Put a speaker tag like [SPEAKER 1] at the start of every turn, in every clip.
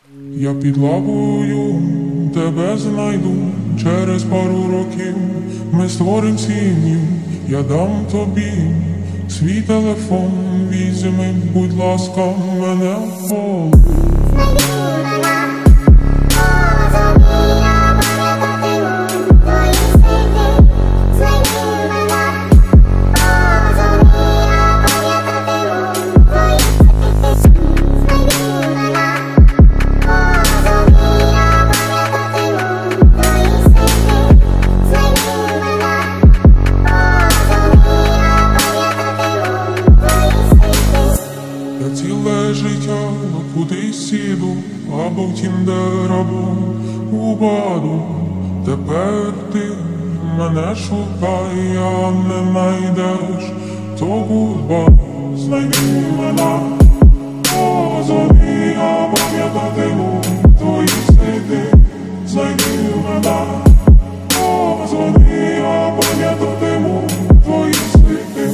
[SPEAKER 1] Я під лавою тебе знайду, через пару років ми створим сім'ю. Я дам тобі свій телефон, візьми, будь ласка, мене в пол. Ціле життя кудись сіду, або в Тіндер, або у Баду. Тепер ти мене шукай, а не найдеш, то гудбай. Знайди мене, позвони, я пам'ятатиму твої сліди. Знайди мене, позвони, я пам'ятатиму твої сліди.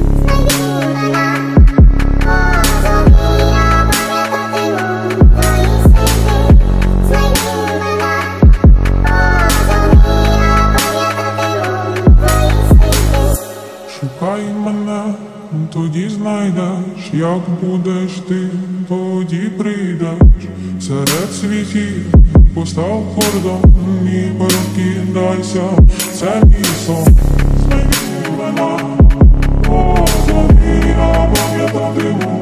[SPEAKER 1] Шукай мене, тоді знайдеш, як будеш ти, тоді прийдеш. Серед світів постав кордон і прокидайся, це мій сон. Знайди мене, позвони, я пам'ятатиму